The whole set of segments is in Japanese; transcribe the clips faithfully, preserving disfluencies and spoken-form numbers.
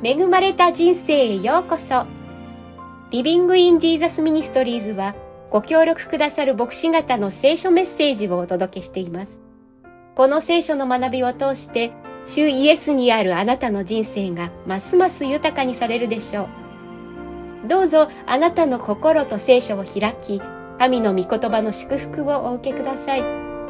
恵まれた人生へようこそ。リビングインジーザスミニストリーズはご協力くださる牧師方の聖書メッセージをお届けしています。この聖書の学びを通して主イエスにあるあなたの人生がますます豊かにされるでしょう。どうぞあなたの心と聖書を開き、神の御言葉の祝福をお受けください。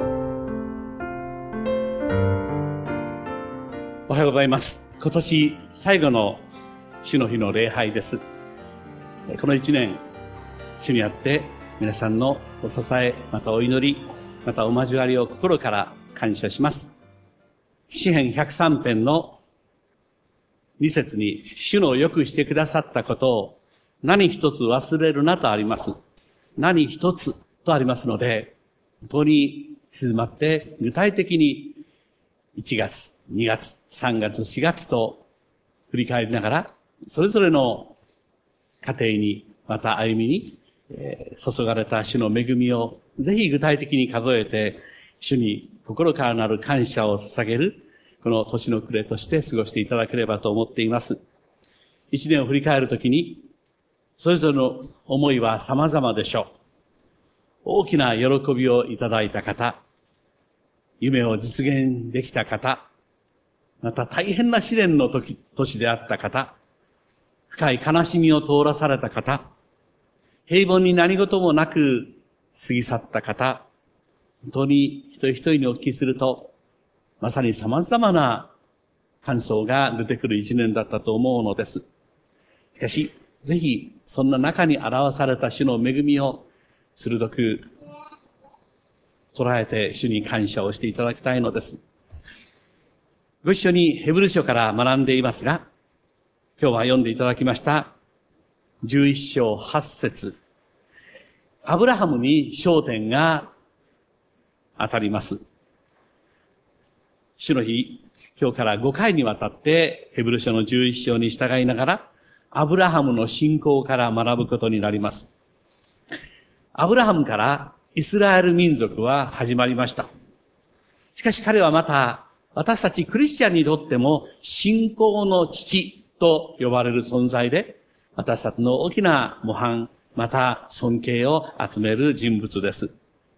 おはようございます。今年最後の主の日の礼拝です。この一年、主にあって皆さんのお支え、またお祈り、またお交わりを心から感謝します。詩編ひゃくさん編のに節に、主のよくしてくださったことを何一つ忘れるなとあります。何一つとありますので、本当に静まって具体的にいちがつ、にがつ、さんがつ、しがつと振り返りながら、それぞれの家庭に、また歩みに、えー、注がれた主の恵みをぜひ具体的に数えて、主に心からなる感謝を捧げる、この年の暮れとして過ごしていただければと思っています。一年を振り返るときに、それぞれの思いは様々でしょう。大きな喜びをいただいた方、夢を実現できた方、また大変な試練の時、年であった方、深い悲しみを通らされた方、平凡に何事もなく過ぎ去った方、本当に一人一人にお聞きすると、まさに様々な感想が出てくる一年だったと思うのです。しかし、ぜひそんな中に表された主の恵みを鋭く捉えて主に感謝をしていただきたいのです。ご一緒にヘブル書から学んでいますが、今日は読んでいただきましたじゅういっ章はち節。アブラハムに焦点が当たります。主の日、今日からごかいにわたってヘブル書のじゅういっ章に従いながら、アブラハムの信仰から学ぶことになります。アブラハムからイスラエル民族は始まりました。しかし彼はまた私たちクリスチャンにとっても信仰の父と呼ばれる存在で、私たちの大きな模範、また尊敬を集める人物です。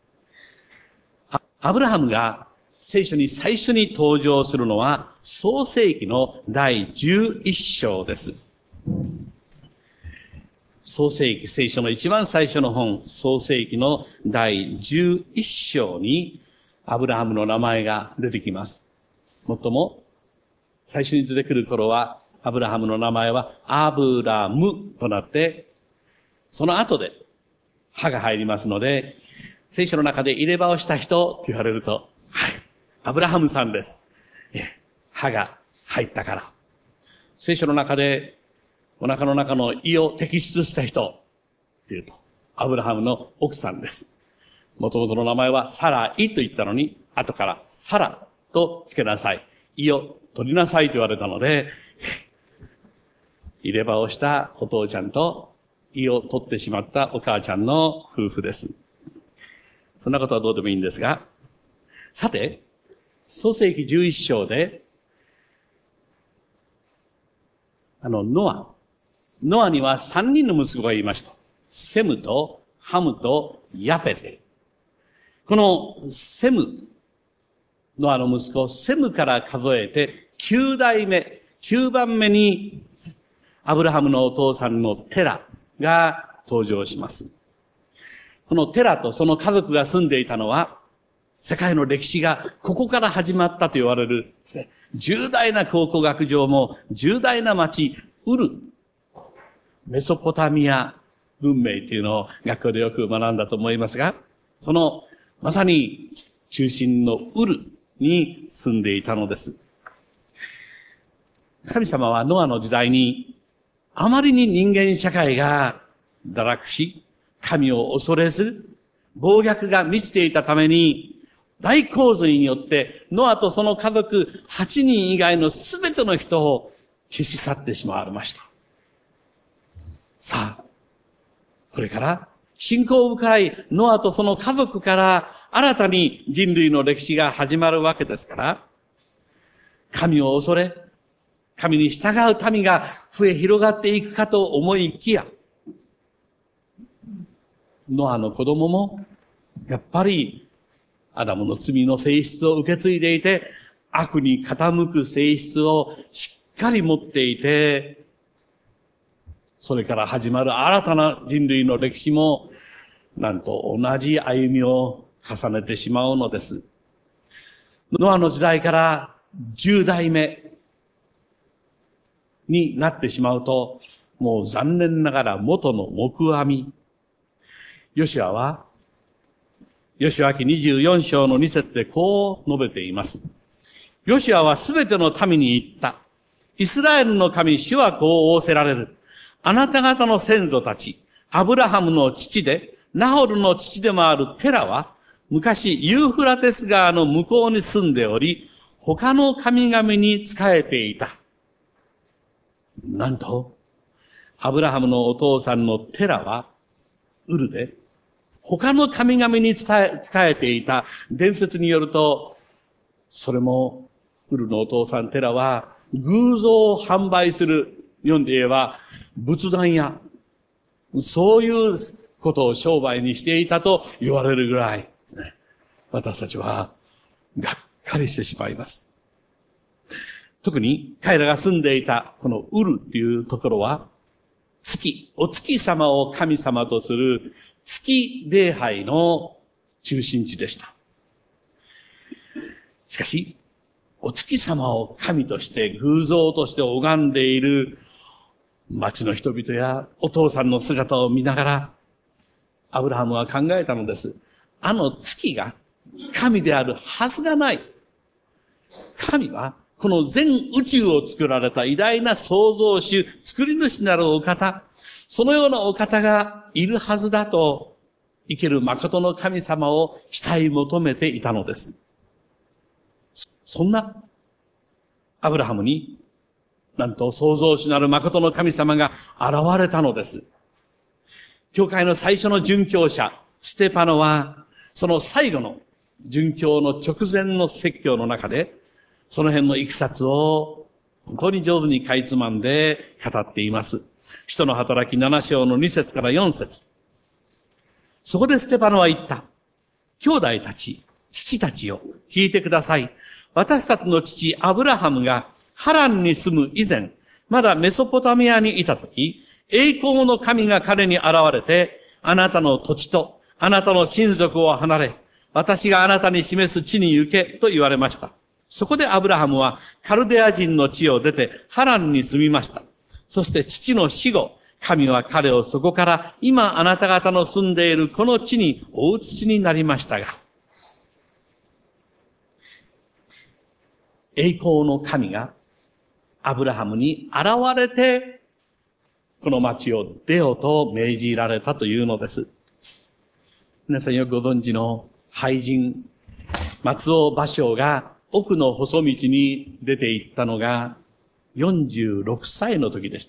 アブラハムが聖書に最初に登場するのは創世記のだいじゅういっ章です。創世記、聖書の一番最初の本、創世記のだいじゅういっ章にアブラハムの名前が出てきます。もっとも、最初に出てくる頃は、アブラハムの名前はアブラムとなって、その後で歯が入りますので、聖書の中で入れ歯をした人って言われると、はい、アブラハムさんです。歯が入ったから。聖書の中でお腹の中の胃を摘出した人っていうと、アブラハムの奥さんです。もともとの名前はサライと言ったのに、後からサラとつけなさい。胃を取りなさいと言われたので、入れ歯をしたお父ちゃんと胃を取ってしまったお母ちゃんの夫婦です。そんなことはどうでもいいんですが、さて、創世記じゅういっ章で、あの、ノア。ノアには三人の息子がいました。セムとハムとヤペテ。このセム、ノアの息子、セムから数えて九代目、九番目にアブラハムのお父さんのテラが登場します。このテラとその家族が住んでいたのは、世界の歴史がここから始まったと言われるですね、重大な考古学上も重大な町、ウル、メソポタミア文明というのを学校でよく学んだと思いますが、そのまさに中心のウルに住んでいたのです。神様はノアの時代にあまりに人間社会が堕落し、神を恐れず、暴虐が満ちていたために、大洪水によってノアとその家族はちにん以外のすべての人を消し去ってしまわれました。さあ、これから信仰深いノアとその家族から新たに人類の歴史が始まるわけですから、神を恐れ、 神に従う民が増え広がっていくかと思いきや、ノアの子供も、やっぱり、アダムの罪の性質を受け継いでいて、悪に傾く性質をしっかり持っていて、それから始まる新たな人類の歴史も、なんと同じ歩みを重ねてしまうのです。ノアの時代から十代目になってしまうと、もう残念ながら元の木阿弥。ヨシュアは、ヨシュア記にじゅうよん章のに節でこう述べています。ヨシュアはすべての民に言った。イスラエルの神、主はこう仰せられる。あなた方の先祖たち、アブラハムの父で、ナホルの父でもあるテラは、昔ユーフラテス川の向こうに住んでおり、他の神々に仕えていた。なんと、アブラハムのお父さんのテラは、ウルで、他の神々に仕えていた。伝説によると、それも、ウルのお父さんテラは、偶像を販売する、読んで言えば、仏壇や、そういうことを商売にしていたと言われるぐらいですね。私たちは、がっかりしてしまいます。特に、彼らが住んでいた、このウルっていうところは、月、お月様を神様とする月礼拝の中心地でした。しかし、お月様を神として偶像として拝んでいる町の人々やお父さんの姿を見ながら、アブラハムは考えたのです。あの月が神であるはずがない。神はこの全宇宙を作られた偉大な創造主、作り主なるお方、そのようなお方がいるはずだと、生ける誠の神様を慕い求めていたのです。そんなアブラハムに、なんと創造主なる誠の神様が現れたのです。教会の最初の殉教者、ステパノは、その最後の殉教の直前の説教の中で、その辺のいきさつを本当に上手にかいつまんで語っています。使徒の働きなな章のに節からよん節。そこでステパノは言った。兄弟たち、父たちよ、聞いてください。私たちの父アブラハムがハランに住む以前、まだメソポタミアにいたとき、栄光の神が彼に現れて、あなたの土地とあなたの親族を離れ、私があなたに示す地に行けと言われました。そこでアブラハムはカルデア人の地を出てハランに住みました。そして父の死後、神は彼をそこから今あなた方の住んでいるこの地にお移しになりましたが、栄光の神がアブラハムに現れて、この町を出ようと命じられたというのです。皆さんよくご存知の俳人、松尾芭蕉が奥の細道に出て行ったのがよんじゅうろくさいの時でした。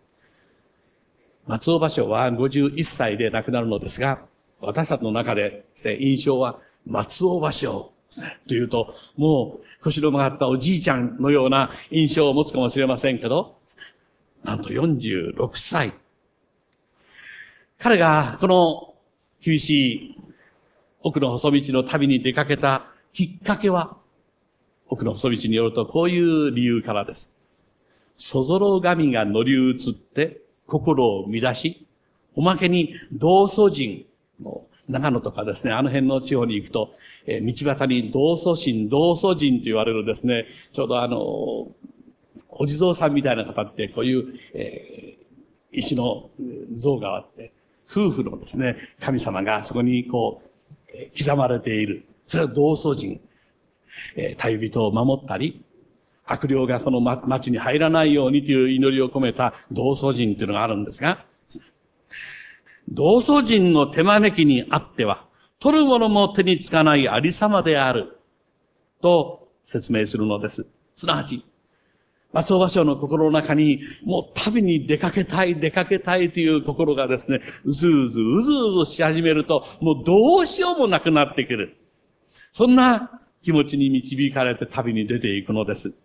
松尾芭蕉はごじゅういっさいで亡くなるのですが、私たちの中でですね、印象は松尾芭蕉というと、もう腰の曲がったおじいちゃんのような印象を持つかもしれませんけど、なんとよんじゅうろくさい。彼がこの厳しい奥の細道の旅に出かけたきっかけは、奥の細道によるとこういう理由からです。そぞろ神が乗り移って心を乱し、おまけに道祖神、長野とかですね、あの辺の地方に行くと、えー、道端に道祖神、道祖神と言われるですね、ちょうどあの、お地蔵さんみたいな方って、こういう、えー、石の像があって、夫婦のですね、神様がそこにこう、えー、刻まれている。それは道祖神。えー、旅人を守ったり、悪霊がその町に入らないようにという祈りを込めた道祖神というのがあるんですが、道祖神の手招きにあっては、取るものも手につかないありさまである、と説明するのです。すなわち、松尾芭蕉の心の中に、もう旅に出かけたい、出かけたいという心がですね、うずうず、うずうずし始めると、もうどうしようもなくなってくる。そんな気持ちに導かれて旅に出ていくのです。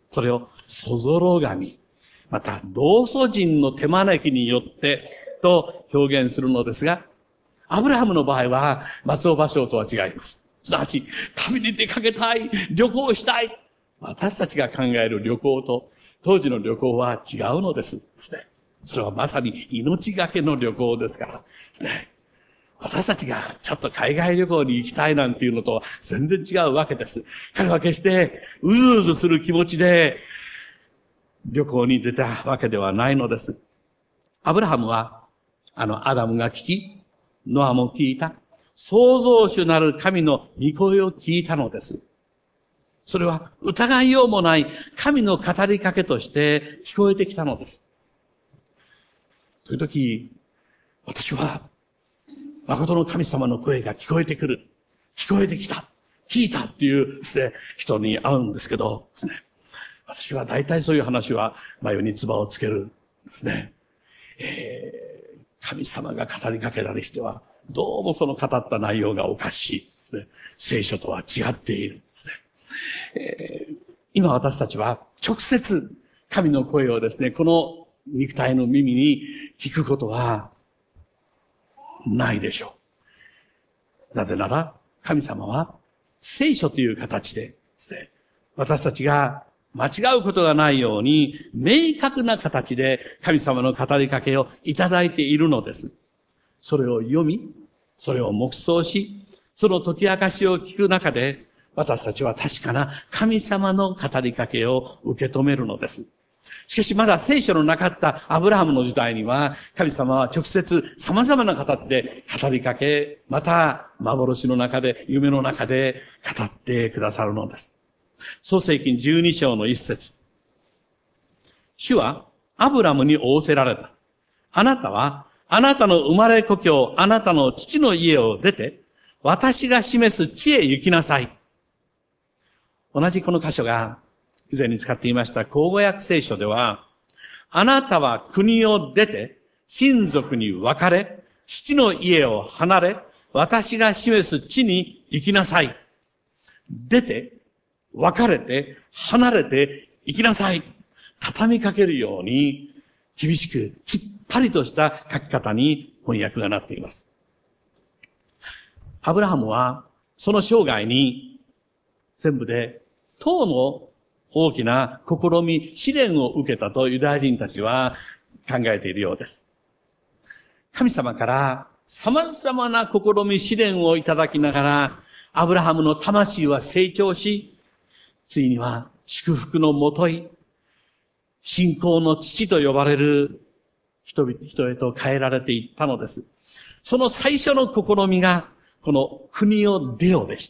それをそぞろ神、また同祖人の手招きによってと表現するのですが、アブラハムの場合は松尾芭蕉とは違います。すなわち、旅に出かけたい、旅行したい。私たちが考える旅行と当時の旅行は違うのですですね。それはまさに命がけの旅行ですからですね。私たちがちょっと海外旅行に行きたいなんていうのとは全然違うわけです。彼は決してうずうずする気持ちで旅行に出たわけではないのです。アブラハムはあのアダムが聞き、ノアも聞いた、創造主なる神の御声を聞いたのです。それは疑いようもない神の語りかけとして聞こえてきたのです。という時、私は誠の神様の声が聞こえてくる。聞こえてきた。聞いたっていうですね、人に会うんですけどですね。私は大体そういう話は眉に唾をつけるんですね。えー、神様が語りかけたりしては、どうもその語った内容がおかしいですね。聖書とは違っているんですね。えー、今私たちは直接神の声をですね、この肉体の耳に聞くことはないでしょう。なぜなら、神様は聖書という形でですね、私たちが間違うことがないように明確な形で神様の語りかけをいただいているのです。それを読み、それを黙想し、その解き明かしを聞く中で、私たちは確かな神様の語りかけを受け止めるのです。しかしまだ聖書のなかったアブラハムの時代には、神様は直接様々な形で語りかけ、また幻の中で、夢の中で語ってくださるのです。創世記じゅうに章の一節。主はアブラムに仰せられた。あなたはあなたの生まれ故郷、あなたの父の家を出て、私が示す地へ行きなさい。同じこの箇所が以前に使っていました口語訳聖書では、あなたは国を出て、親族に別れ、父の家を離れ、私が示す地に行きなさい。出て、別れて、離れて、行きなさい。畳みかけるように、厳しく、きっぱりとした書き方に翻訳がなっています。アブラハムは、その生涯に、全部で、とうの大きな試み、試練を受けたとユダヤ人たちは考えているようです。神様から様々な試み、試練をいただきながら、アブラハムの魂は成長し、ついには祝福のもとい、信仰の父と呼ばれる人々、人へと変えられていったのです。その最初の試みが、この国を出よでした。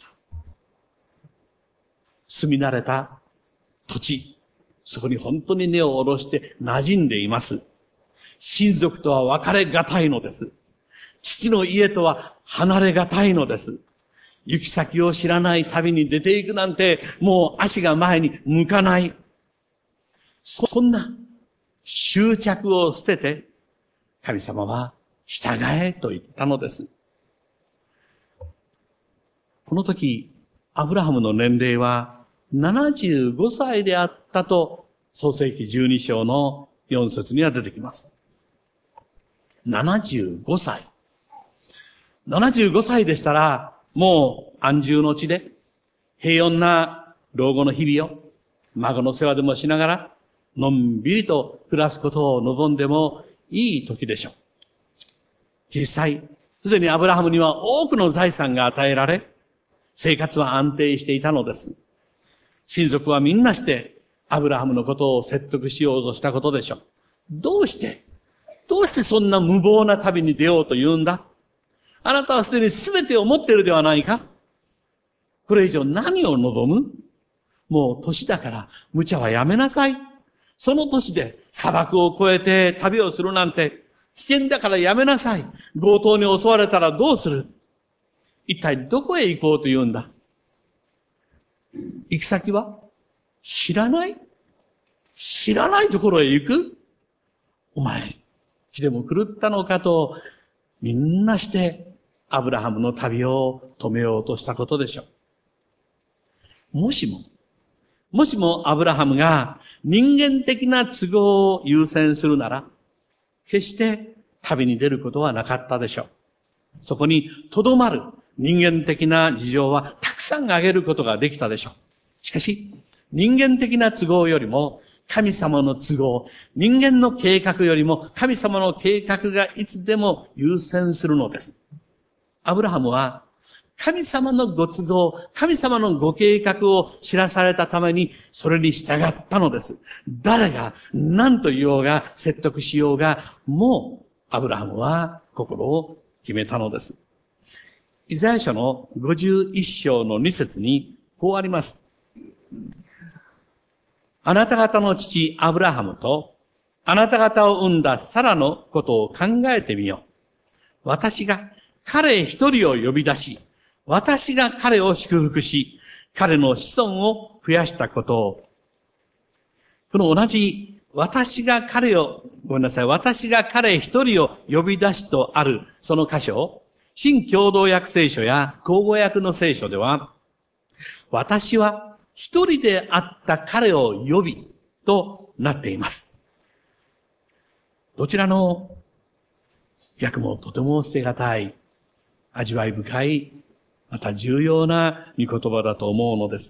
住み慣れた土地、そこに本当に根を下ろして馴染んでいます。親族とは別れがたいのです。父の家とは離れがたいのです。行き先を知らない旅に出ていくなんて、もう足が前に向かない。そんな執着を捨てて、神様は従えと言ったのです。この時、アブラハムの年齢はななじゅうごさいであったと、創世記じゅうに章のよん節には出てきます。ななじゅうごさい。ななじゅうごさいでしたら、もう安住の地で、平穏な老後の日々を、孫の世話でもしながら、のんびりと暮らすことを望んでもいい時でしょう。実際、すでにアブラハムには多くの財産が与えられ、生活は安定していたのです。親族はみんなしてアブラハムのことを説得しようとしたことでしょう。どうして、どうしてそんな無謀な旅に出ようと言うんだ？あなたはすでに全てを持っているではないか？これ以上何を望む？もう年だから無茶はやめなさい。その年で砂漠を越えて旅をするなんて危険だからやめなさい。強盗に襲われたらどうする？一体どこへ行こうと言うんだ？行き先は知らない？知らないところへ行く？お前、気でも狂ったのかと、みんなしてアブラハムの旅を止めようとしたことでしょう。もしも、 もしもアブラハムが人間的な都合を優先するなら、決して旅に出ることはなかったでしょう。そこに留まる人間的な事情はたくさん挙げることができたでしょう。しかし、人間的な都合よりも神様の都合、人間の計画よりも神様の計画がいつでも優先するのです。アブラハムは神様のご都合、神様のご計画を知らされたためにそれに従ったのです。誰が何と言おうが説得しようが、もうアブラハムは心を決めたのです。イザヤ書のごじゅういっ章のに節にこうあります。あなた方の父アブラハムとあなた方を産んだサラのことを考えてみよう。私が彼一人を呼び出し、私が彼を祝福し、彼の子孫を増やしたことを。この同じ、私が彼を、ごめんなさい、私が彼一人を呼び出しとある、その箇所、新共同訳聖書や口語訳の聖書では、私は一人であった彼を呼び、となっています。どちらの訳もとても捨てがたい、味わい深い、また重要な御言葉だと思うのです。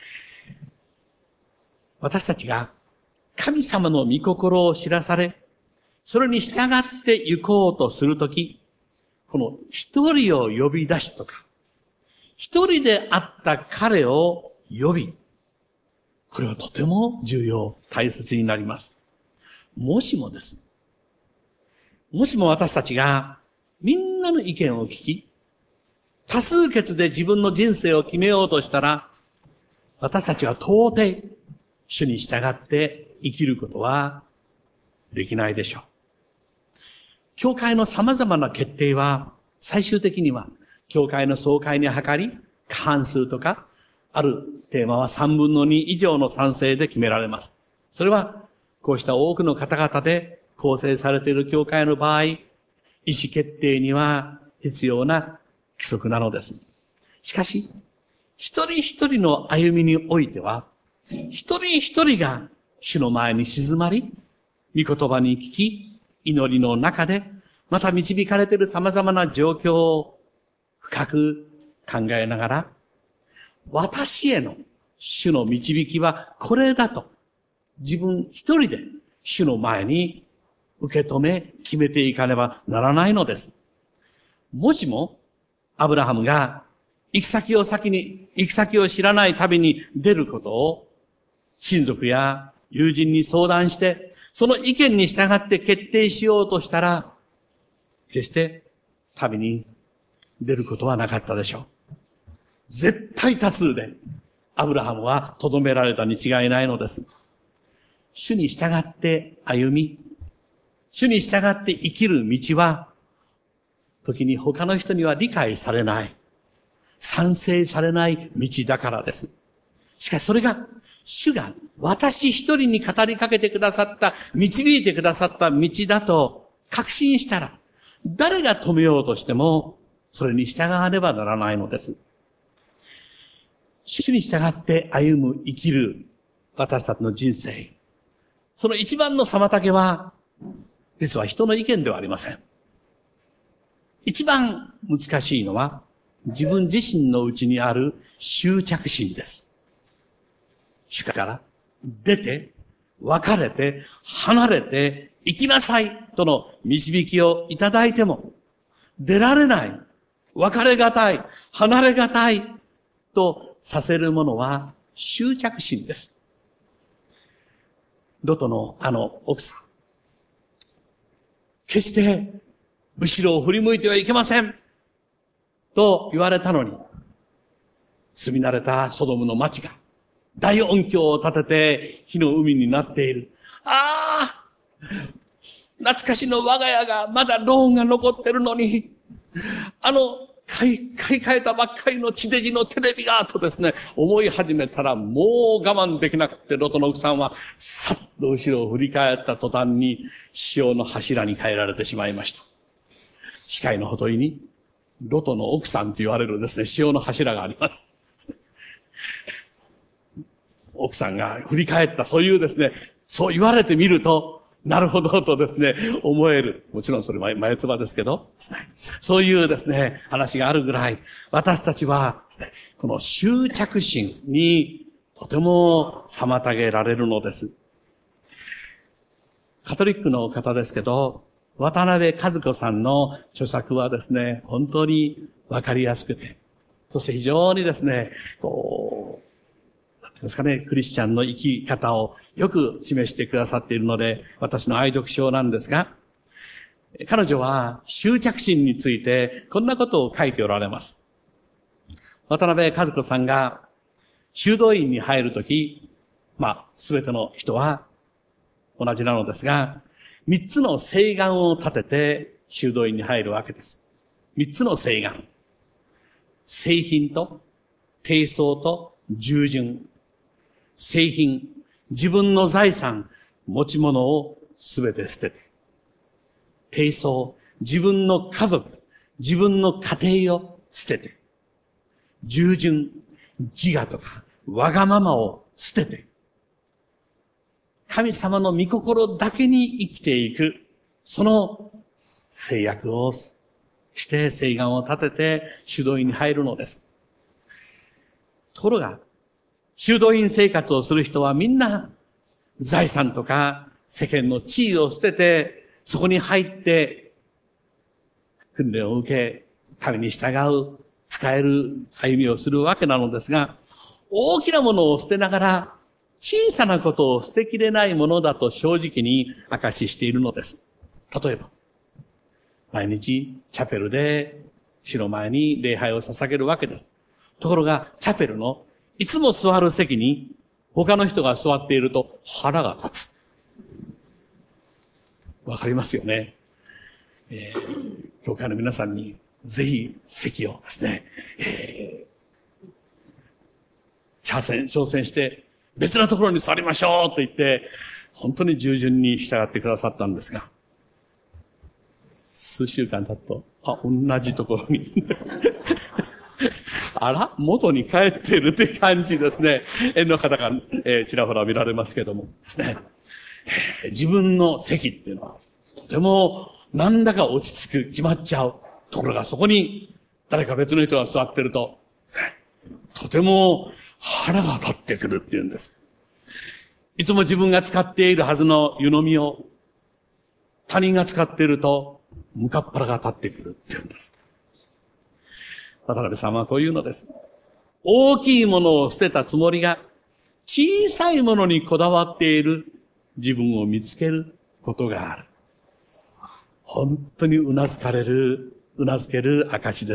私たちが神様の御心を知らされ、それに従って行こうとするとき、この一人を呼び出しとか、一人であった彼を呼び、これはとても重要、大切になります。もしもです。もしも私たちがみんなの意見を聞き、多数決で自分の人生を決めようとしたら、私たちは到底、主に従って生きることはできないでしょう。教会の様々な決定は、最終的には、教会の総会に諮り、過半数とか、あるテーマはさんぶんのに以上の賛成で決められます。それは、こうした多くの方々で構成されている教会の場合、意思決定には必要な規則なのです。しかし、一人一人の歩みにおいては、一人一人が主の前に静まり、御言葉に聞き、祈りの中で、また導かれている様々な状況を深く考えながら、私への主の導きはこれだと、自分一人で主の前に受け止め決めていかねばならないのです。もしも、アブラハムが行き先を先に、行き先を知らない旅に出ることを親族や友人に相談して、その意見に従って決定しようとしたら、決して旅に出ることはなかったでしょう。絶対多数でアブラハムは留められたに違いないのです。主に従って歩み、主に従って生きる道は、時に他の人には理解されない、賛成されない道だからです。しかしそれが、主が私一人に語りかけてくださった、導いてくださった道だと確信したら、誰が止めようとしても、それに従わねばならないのです。主に従って歩む、生きる私たちの人生。その一番の妨げは、実は人の意見ではありません。一番難しいのは、自分自身の内にある執着心です。主から出て、別れて、離れて、生きなさいとの導きをいただいても、出られない、別れがたい、離れがたいとさせるものは執着心です。ロトのあの奥さん。決して後ろを振り向いてはいけませんと言われたのに、住み慣れたソドムの町が大音響を立てて火の海になっている。ああ、懐かしの我が家がまだローンが残ってるのに、あの買い、買い替えたばっかりの地デジのテレビがとですね、思い始めたらもう我慢できなくて、ロトの奥さんはさっと後ろを振り返った途端に潮の柱に変えられてしまいました。視界のほとりにロトの奥さんと言われるですね、潮の柱があります。 奥さんが振り返った、そういうですね、そう言われてみると、なるほどとですね、思える。もちろんそれ前つばですけど、ですね、そういうですね、話があるぐらい、私たちはですね、この執着心にとても妨げられるのです。カトリックの方ですけど、渡辺和子さんの著作はですね、本当にわかりやすくて、そして非常にですね、こう、なんていうんですかね、クリスチャンの生き方をよく示してくださっているので、私の愛読書なんですが、彼女は執着心についてこんなことを書いておられます。渡辺和子さんが修道院に入るとき、まあ、すべての人は同じなのですが、三つの誓願を立てて修道院に入るわけです。三つの誓願。聖品と、貞操と、従順。聖品。自分の財産、持ち物をすべて捨てて。貞操。自分の家族、自分の家庭を捨てて。従順。自我とか、わがままを捨てて。神様の御心だけに生きていく、その制約をして誓願を立てて修道院に入るのです。ところが、修道院生活をする人はみんな財産とか世間の地位を捨てて、そこに入って訓練を受け、神に従う、使える歩みをするわけなのですが、大きなものを捨てながら、小さなことを捨てきれないものだと正直に証ししているのです。例えば、毎日チャペルで主の前に礼拝を捧げるわけです。ところが、チャペルのいつも座る席に他の人が座っていると腹が立つ。わかりますよね。えー、教会の皆さんにぜひ席をですね、えー、挑戦、挑戦して、別なところに座りましょうと言って、本当に従順に従ってくださったんですが、数週間経つと、あ、同じところに。あら元に帰ってるって感じですね。縁の方が、えー、ちらほら見られますけどもですね。えー、自分の席っていうのは、とてもなんだか落ち着く、決まっちゃう。ところがそこに誰か別の人が座ってると、とても腹が立ってくるっていうんです。いつも自分が使っているはずの湯飲みを他人が使っていると向かっ腹が立ってくるっていうんです。渡辺さんはこういうのです。大きいものを捨てたつもりが小さいものにこだわっている自分を見つけることがある。本当にうなずかれる、うなずける証です。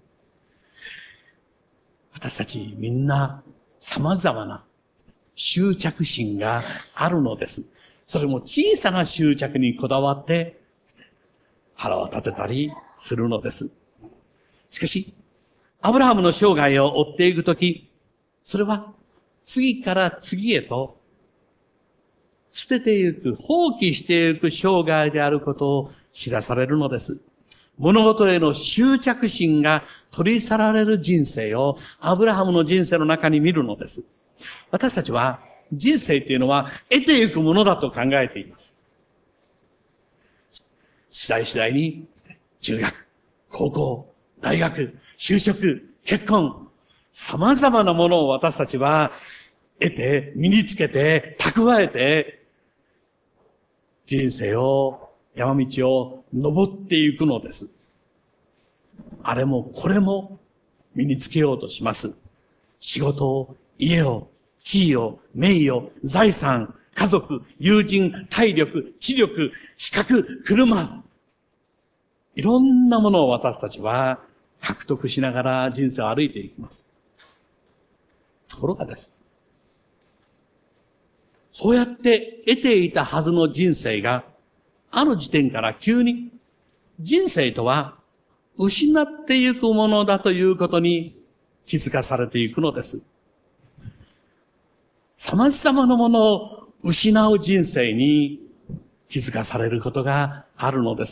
私たちみんな様々な執着心があるのです。それも小さな執着にこだわって腹を立てたりするのです。しかし、アブラハムの生涯を追っていくとき、それは次から次へと捨てていく、放棄していく生涯であることを知らされるのです。物事への執着心が取り去られる人生をアブラハムの人生の中に見るのです。私たちは人生っていうのは得ていくものだと考えています。次第次第に中学、高校、大学、就職、結婚、様々なものを私たちは得て、身につけて、蓄えて、人生を山道を登っていくのです。あれもこれも身につけようとします。仕事を、家を、地位を、名誉を、財産、家族、友人、体力、知力、資格、車。いろんなものを私たちは獲得しながら人生を歩いていきます。ところがです。そうやって得ていたはずの人生が、ある時点から急に人生とは失っていくものだということに気づかされていくのです。様々なものを失う人生に気づかされることがあるのです。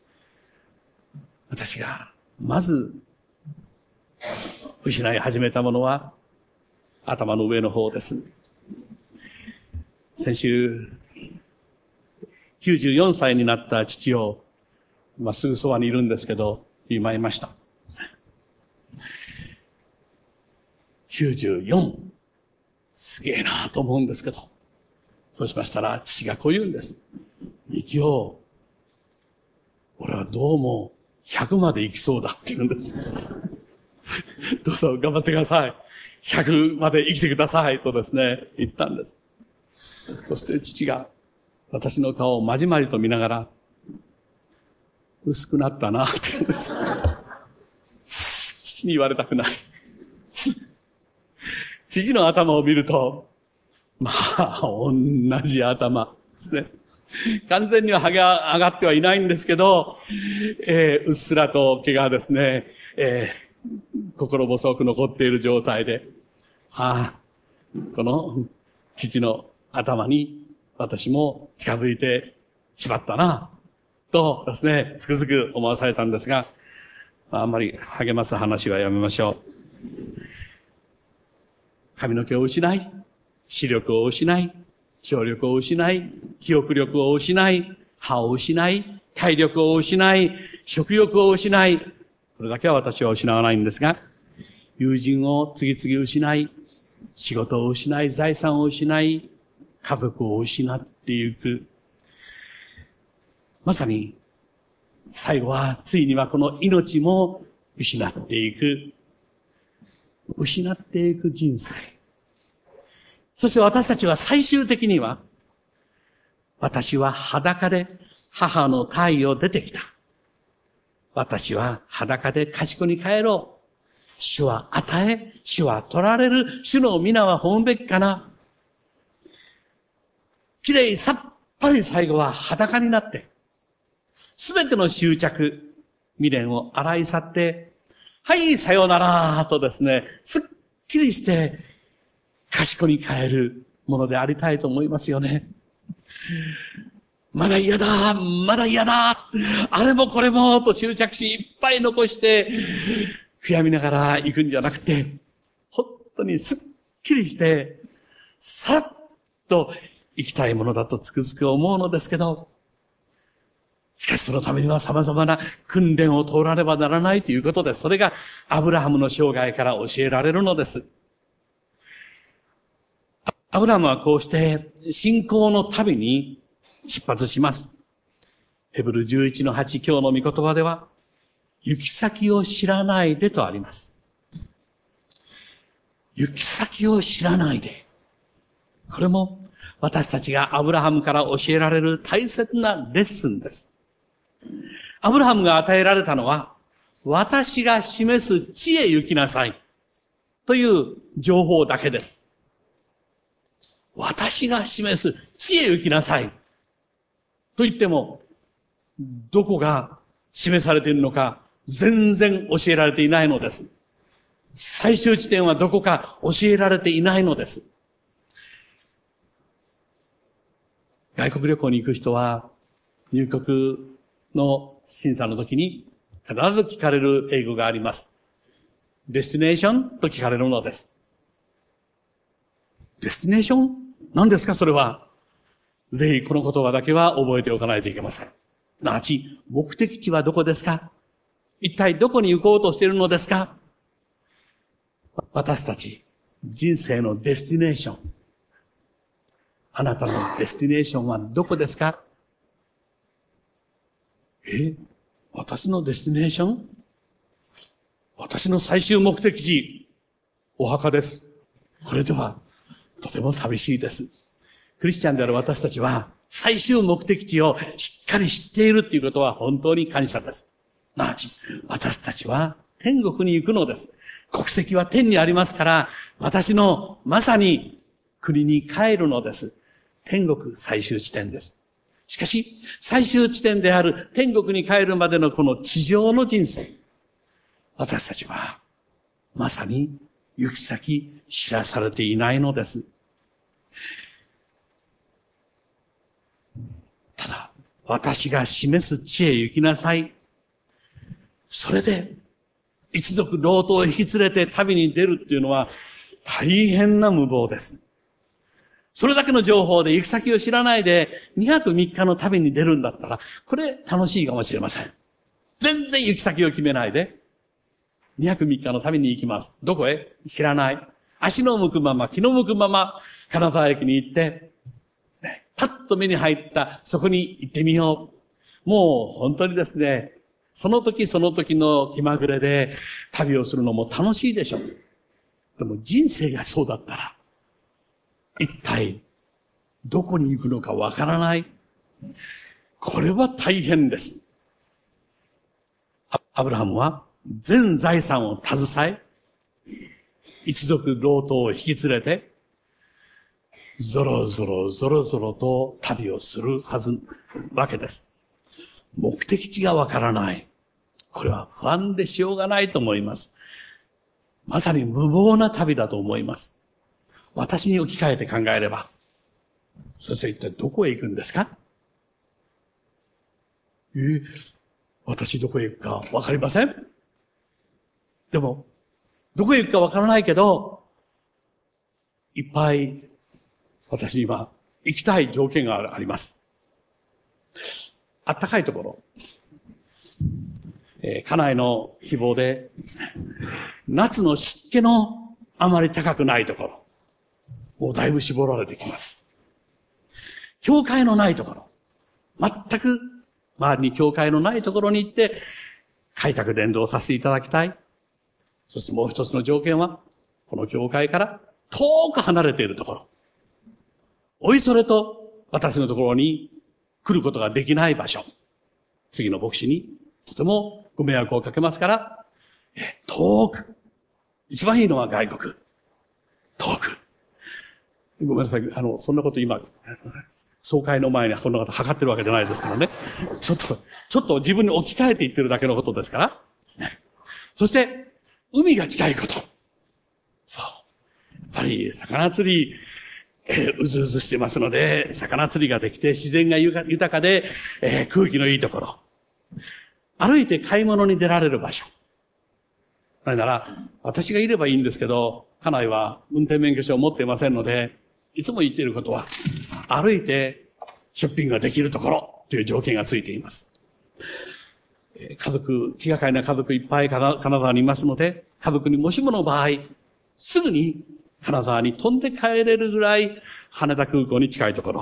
私がまず失い始めたものは頭の上の方です。先週、きゅうじゅうよんさいになった父を、まあ、すぐそばにいるんですけど、言いまいました。きゅうじゅうよん。すげえなと思うんですけど。そうしましたら、父がこう言うんです。ミキオ、俺はどうもひゃくまで生きそうだって言うんです。どうぞ頑張ってください。ひゃくまで生きてくださいとですね、言ったんです。そして父が私の顔をまじまじと見ながら、薄くなったなって言うんです。父に言われたくない。父の頭を見ると、まあ、同じ頭ですね。完全には上が上がってはいないんですけど、えー、うっすらと毛がですね、えー、心細く残っている状態で、ああ、この父の頭に私も近づいてしまったな、とですね、つくづく思わされたんですが、あんまり励ます話はやめましょう。髪の毛を失い、視力を失い、聴力を失い、記憶力を失い、歯を失い、体力を失い、食欲を失い、これだけは私は失わないんですが、友人を次々失い、仕事を失い、財産を失い、家族を失っていく。まさに、最後は、ついにはこの命も失っていく。失っていく人生。そして私たちは最終的には、私は裸で母の胎を出てきた。私は裸で賢に帰ろう。主は与え、主は取られる、主の皆は褒むべきかな。きれいさっぱり最後は裸になって、すべての執着、未練を洗い去って、はい、さようならとですね、すっきりして、賢に帰るものでありたいと思いますよね。まだ嫌だ、まだ嫌だ、あれもこれもと執着しいっぱい残して、悔やみながら行くんじゃなくて、本当にすっきりして、さらっと生きたいものだとつくづく思うのですけど、しかしそのためには様々な訓練を通らねばならないということです。それがアブラハムの生涯から教えられるのです。アブラハムはこうして信仰の旅に出発します。ヘブルじゅういちのはち、今日の御言葉では、行き先を知らないでとあります。行き先を知らないで。これも私たちがアブラハムから教えられる大切なレッスンです。アブラハムが与えられたのは、私が示す地へ行きなさいという情報だけです。私が示す地へ行きなさいと言っても、どこが示されているのか全然教えられていないのです。最終地点はどこか教えられていないのです。外国旅行に行く人は入国の審査の時に必ず聞かれる英語があります。デスティネーションと聞かれるのです。デスティネーション？何ですかそれは。ぜひこの言葉だけは覚えておかないといけません。すなわち、目的地はどこですか？一体どこに行こうとしているのですか？私たち、人生のデスティネーション。あなたのデスティネーションはどこですか？え？私のデスティネーション？私の最終目的地、お墓です。これでは、とても寂しいです。クリスチャンである私たちは、最終目的地をしっかり知っているということは本当に感謝です。すなわち、私たちは天国に行くのです。国籍は天にありますから、私のまさに国に帰るのです。天国最終地点です。しかし、最終地点である天国に帰るまでのこの地上の人生、私たちはまさに行き先知らされていないのです。ただ、私が示す地へ行きなさい。それで、一族老頭を引き連れて旅に出るっていうのは、 大変な無謀です。それだけの情報で行く先を知らないでにはくみっかの旅に出るんだったら、これ楽しいかもしれません。全然行き先を決めないで、にはくみっかの旅に行きます。どこへ？知らない。足の向くまま、気の向くまま、金沢駅に行って、ね、パッと目に入った、そこに行ってみよう。もう本当にですね、その時その時の気まぐれで旅をするのも楽しいでしょう。でも人生がそうだったら、一体どこに行くのかわからない。これは大変です。アブラハムは全財産を携え、一族老頭を引き連れて、ぞろぞろぞろぞろと旅をするはず、わけです。目的地がわからない。これは不安でしようがないと思います。まさに無謀な旅だと思います。私に置き換えて考えれば、そして一体どこへ行くんですか？えー、私どこへ行くかわかりません。でも、どこへ行くかわからないけど、いっぱい私には行きたい条件があります。あったかいところ。えー、家内の希望でですね、夏の湿気のあまり高くないところ。もうだいぶ絞られてきます。教会のないところ。全く周りに教会のないところに行って、開拓伝道させていただきたい。そしてもう一つの条件は、この教会から遠く離れているところ。おいそれと私のところに来ることができない場所。次の牧師にとてもご迷惑をかけますから、遠く。一番いいのは外国。遠く。ごめんなさい。あの、そんなこと今、総会の前にこんなこと測ってるわけじゃないですからね。ちょっと、ちょっと自分に置き換えて言ってるだけのことですからですね。そして、海が近いこと。そう。やっぱり、魚釣り、えー、うずうずしてますので、魚釣りができて、自然が豊かで、えー、空気のいいところ。歩いて買い物に出られる場所。なぜなら、私がいればいいんですけど、家内は運転免許証を持っていませんので、いつも言っていることは、歩いてショッピングができるところという条件がついています。家族、気がかりな家族いっぱい金沢にいますので、家族にもしもの場合、すぐに金沢に飛んで帰れるぐらい羽田空港に近いところ。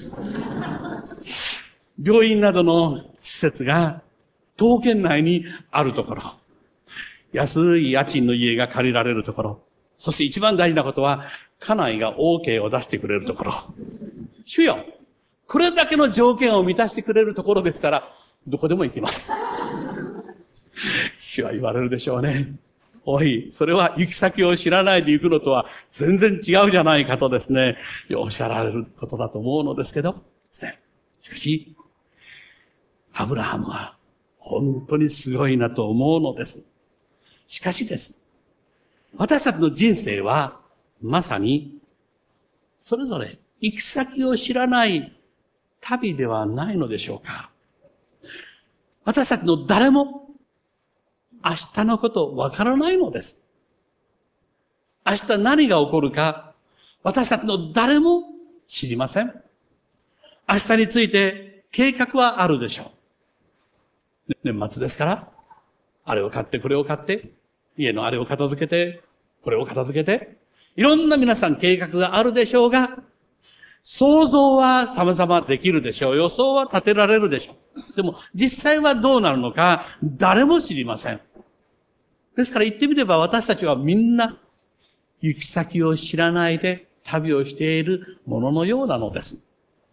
病院などの施設が東県内にあるところ。安い家賃の家が借りられるところ。そして一番大事なことは、家内が OK を出してくれるところ。主よ、これだけの条件を満たしてくれるところでしたら、どこでも行きます。主は言われるでしょうね。おい、それは行き先を知らないで行くのとは全然違うじゃないかとですね、おっしゃられることだと思うのですけど、ですね。しかし、アブラハムは本当にすごいなと思うのです。しかしです。私たちの人生は、まさに、それぞれ行き先を知らない旅ではないのでしょうか。私たちの誰も、明日のことわからないのです。明日何が起こるか、私たちの誰も知りません。明日について計画はあるでしょう。年末ですから、あれを買って、これを買って、家のあれを片付けて、これを片付けて、いろんな皆さん計画があるでしょうが、想像は様々できるでしょう。予想は立てられるでしょう。でも、実際はどうなるのか、誰も知りません。ですから言ってみれば私たちはみんな、行き先を知らないで旅をしているもののようなのです。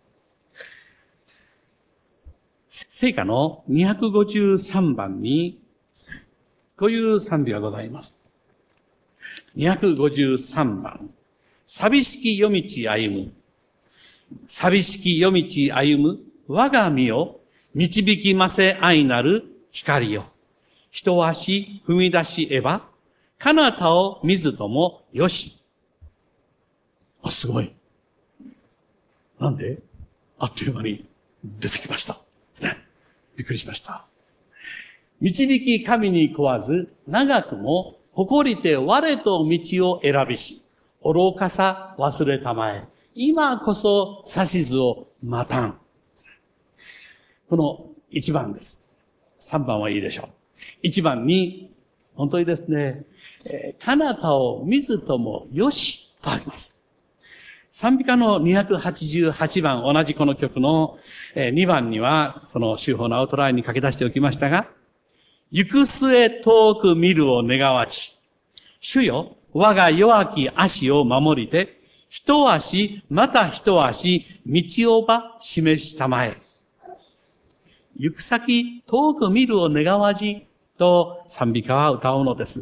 聖歌のにひゃくごじゅうさんばんに、こういう賛美がございます。にひゃくごじゅうさんばん。寂しき夜道歩む。寂しき夜道歩む。我が身を導きませ愛なる光よ。一足踏み出しえば、彼方を見ずともよし。あ、すごい。なんであっという間に出てきました。ですね。びっくりしました。導き神に食わず、長くも誇りて我と道を選びし。 愚かさ忘れたまえ。今こそ指図を待たん。この一番です。三番はいいでしょう。一番に、本当にですね、えー、彼方を見ずともよしとあります。賛美歌のにひゃくはちじゅうはちばん、同じこの曲のにばんには、その手法のアウトラインに書き出しておきましたが、行く末遠く見るを願わち、主よ、我が弱き足を守りて、一足、また一足、道をば示したまえ。行く先、遠く見るを願わじ、と賛美歌は歌うのです。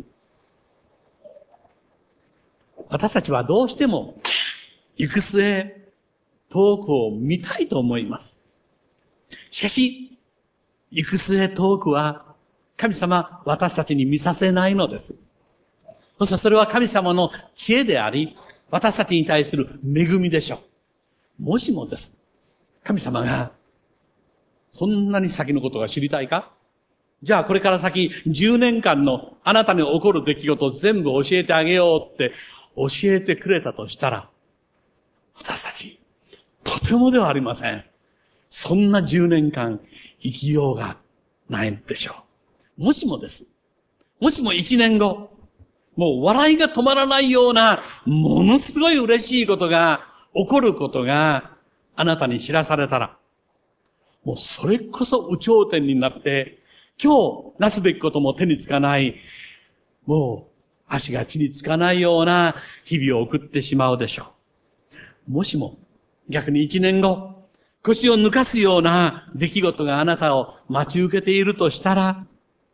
私たちはどうしても、行く末、遠くを見たいと思います。しかし、行く末遠くは、神様、私たちに見させないのです。そしてそれは神様の知恵であり、私たちに対する恵みでしょう。もしもです。神様が、そんなに先のことが知りたいか？じゃあこれから先じゅうねんかんのあなたに起こる出来事を全部教えてあげようって教えてくれたとしたら、私たち、とてもではありません。そんなじゅうねんかん生きようがないんでしょう。もしもです。もしもいちねんご、もう笑いが止まらないような、ものすごい嬉しいことが起こることがあなたに知らされたら、もうそれこそ有頂天になって、今日なすべきことも手につかない、もう足が地につかないような日々を送ってしまうでしょう。もしも逆にいちねんご、腰を抜かすような出来事があなたを待ち受けているとしたら、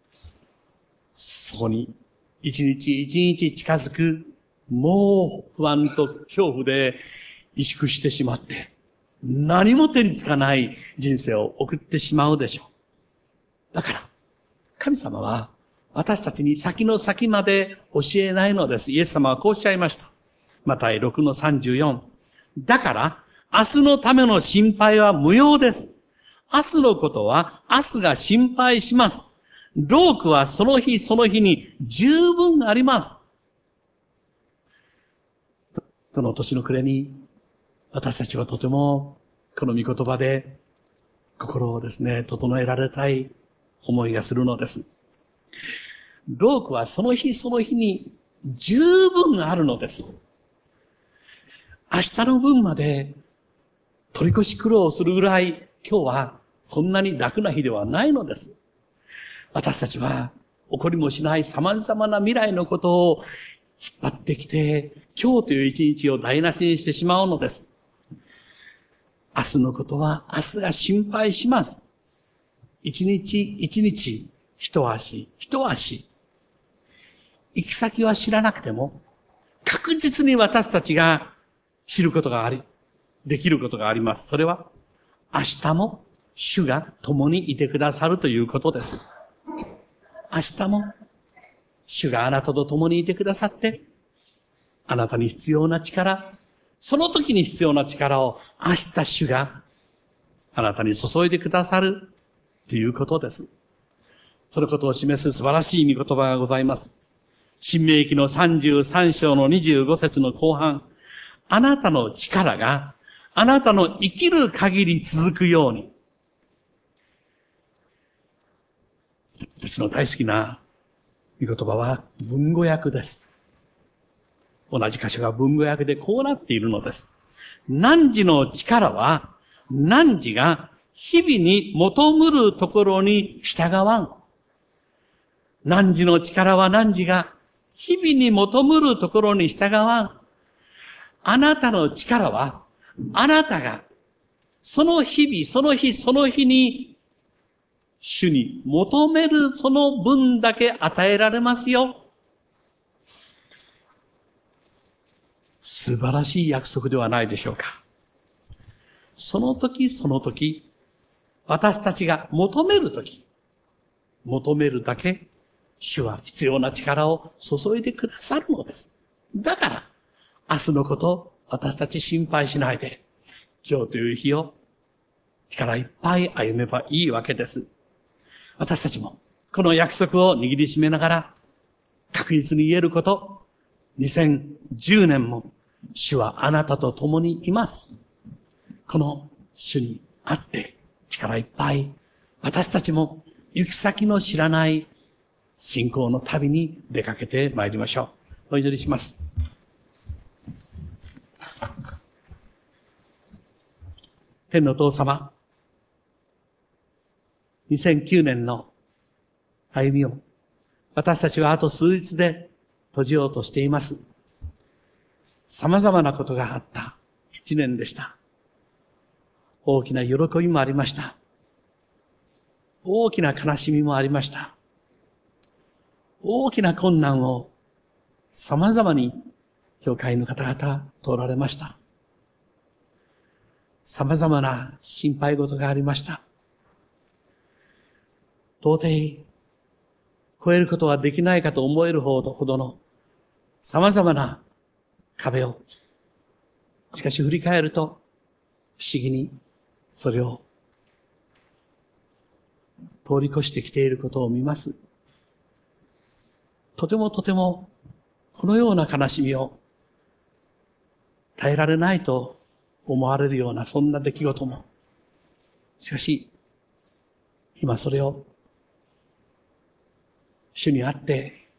そこに一日一日近づく、もう不安と恐怖で萎縮してしまって、何も手につかない人生を送ってしまうでしょう。だから、神様は私たちに先の先まで教えないのです。イエス様はこうおっしゃいました。マタイろくのさんじゅうよん。だから、明日のための心配は無用です。明日のことは明日が心配します。労苦はその日その日に十分あります。この年の暮れに、私たちはとてもこの御言葉で心をですね、整えられたい思いがするのです。労苦はその日その日に十分あるのです。明日の分まで取り越し苦労するぐらい今日はそんなに楽な日ではないのです。私たちは起こりもしない様々な未来のことを引っ張ってきて、今日という一日を台無しにしてしまうのです。明日のことは明日が心配します。一日一日、一足一足。行き先は知らなくても、確実に私たちが知ることがあり、できることがあります。それは、明日も主が共にいてくださるということです。明日も主があなたと共にいてくださって、あなたに必要な力、その時に必要な力を明日主があなたに注いでくださるということです。そのことを示す素晴らしい御言葉がございます。申命記のさんじゅうさん章のにじゅうご節の後半、あなたの力があなたの生きる限り続くように。私の大好きな御言葉は文語訳です。同じ箇所が文語訳でこうなっているのです。汝の力は、汝が日々に求むるところに従わん。汝の力は汝が日々に求むるところに従わん。あなたの力は、あなたがその日々、その日、その日に主に求めるその分だけ与えられますよ。素晴らしい約束ではないでしょうか。その時その時、私たちが求める時、求めるだけ、主は必要な力を注いでくださるのです。だから、明日のこと、私たち心配しないで、今日という日を力いっぱい歩めばいいわけです。私たちも、この約束を握りしめながら、確実に言えること、にせんじゅうねんも、 主はあなたと共にいます。この主にあって力いっぱい、私たちも行き先の知らない信仰の旅に出かけてまいりましょう。お祈りします。天のお父様、にせんきゅうねんの歩みを私たちはあと数日で閉じようとしています。様々なことがあった一年でした。大きな喜びもありました。大きな悲しみもありました。大きな困難を様々に教会の方々通られました。様々な心配事がありました。到底超えることはできないかと思えるほどほどの様々な壁を、しかし振り返ると不思議にそれを通り越してきていることを見ます。とてもとてもこのような悲しみを耐えられないと思われるようなそんな出来事も、しかし今それを主にあって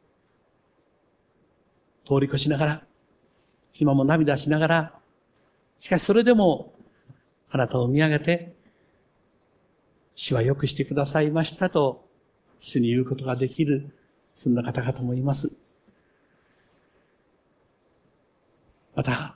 通り越しながら、今も涙しながら、しかしそれでもあなたを見上げて、主はよくしてくださいましたと主に言うことができる、そんな方々もいます。また、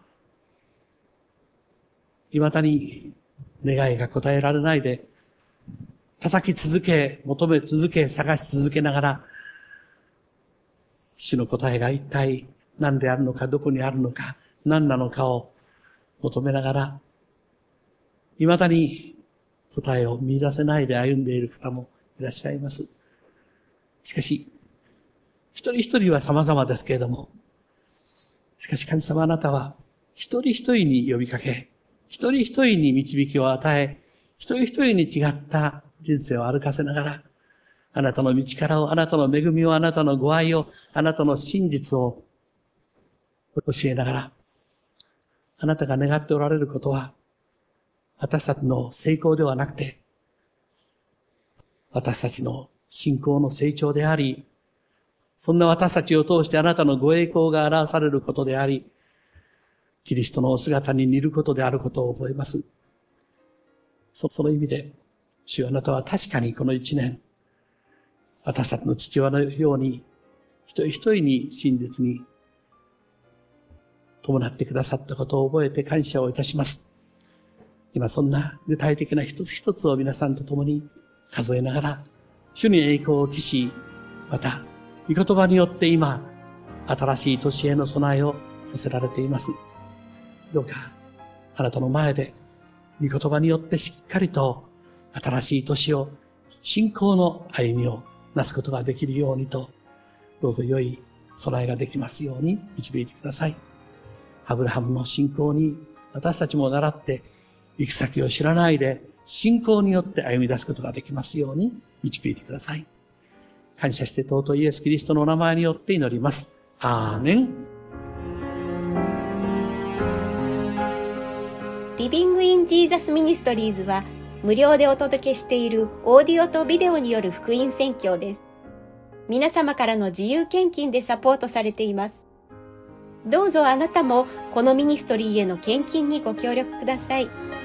未だに願いが応えられないで、叩き続け、求め続け、探し続けながら、主の答えが一体何であるのか、どこにあるのか、何なのかを求めながら、未だに答えを見出せないで歩んでいる方もいらっしゃいます。しかし、一人一人は様々ですけれども、しかし神様あなたは一人一人に呼びかけ、一人一人に導きを与え、一人一人に違った人生を歩かせながら、あなたの道からを、あなたの恵みを、あなたのご愛を、あなたの真実を教えながら、あなたが願っておられることは、私たちの成功ではなくて、私たちの信仰の成長であり、そんな私たちを通してあなたのご栄光が表されることであり、キリストのお姿に似ることであることを覚えます。そ, その意味で、主よあなたは確かにこの一年、私たちの父親のように、一人一人に真実に伴ってくださったことを覚えて感謝をいたします。今そんな具体的な一つ一つを皆さんと共に数えながら、主に栄光を期し、また、御言葉によって今、新しい年への備えをさせられています。どうか、あなたの前で、御言葉によってしっかりと、新しい年を、信仰の歩みをなすことができるようにと、どうぞ良い備えができますように導いてください。アブラハムの信仰に私たちも習って、行き先を知らないで、信仰によって歩み出すことができますように導いてください。感謝して尊いイエス・キリストのお名前によって祈ります。アーメン。 リビングインジーザスミニストリーズは無料でお届けしているオーディオとビデオによる福音宣教です。皆様からの自由献金でサポートされています。どうぞあなたもこのミニストリーへの献金にご協力ください。